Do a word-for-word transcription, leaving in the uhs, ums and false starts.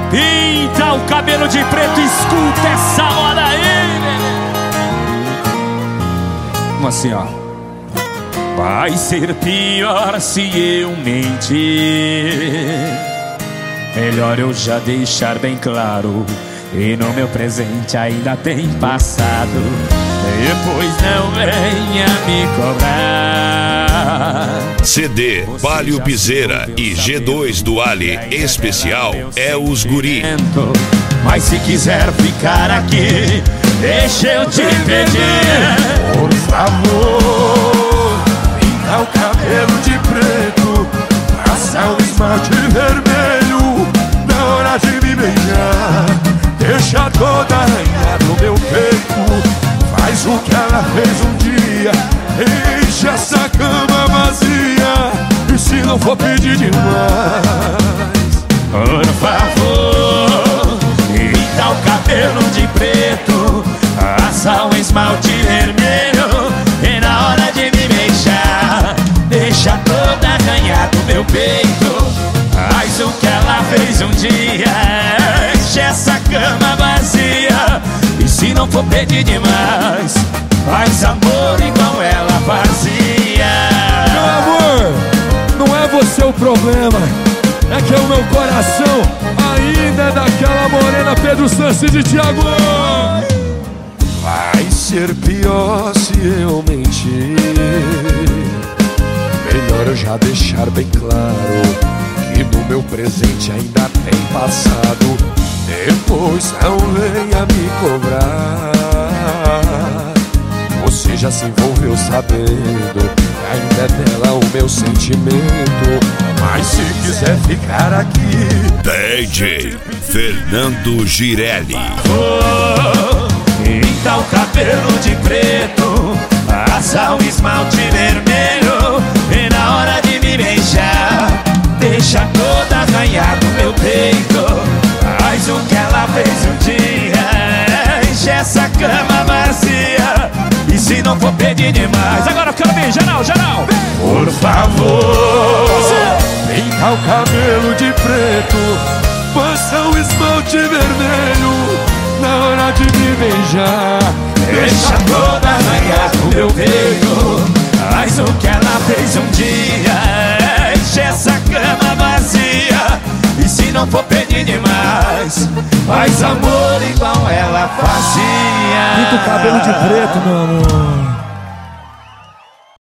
Pinta o cabelo de preto, escuta essa moda aí. Assim, ó. Vai ser pior se eu mentir. Melhor eu já deixar bem claro. E no meu presente ainda tem passado. Depois não venha me cobrar. C D Palio Piseira e G dois do Ali especial é os guri. Mas se quiser ficar aqui, deixa eu te pedir, por favor, pinta o cabelo de preto, passa o esmalte vermelho na hora de me beijar. Deixa toda arranhada no meu peito, faz o que ela fez um dia, enche essa cama vazia. E se não for pedir demais, por favor, pinta o cabelo de preto, passa um esmalte vermelho e na hora de me beijar, deixa toda arranhada no meu peito, faz o que ela fez um dia, enche essa cama vazia. E se não for pedir demais, faz amor igual ela fazia. Meu amor, não é você o problema, é que o meu coração ainda é daquela morena Pedro Santos de Thiago. Vai ser pior se eu mentir. Melhor eu já deixar bem claro que no meu presente ainda tem passado. Depois não venha me cobrar. Você já se envolveu sabendo que ainda é dela o meu sentimento. Mas se quiser ficar aqui, D J Fernando Girelli. Oh, pinta o cabelo de preto, passa um esmalte vermelho e na hora de me beijar, deixa toda arranhada no meu peito, faz o que ela fez um dia, enche essa cama vazia. E se não for pedir demais, agora eu quero ver, geral, geral, por favor, pinta o cabelo de preto, passa o esmalte vermelho na hora de me beijar. Deixa toda arranhada no meu peito, faz o que ela fez um dia, enche essa cama vazia. E se não for pedir demais, faz amor igual ela fazia. Pinta o cabelo de preto, meu amor.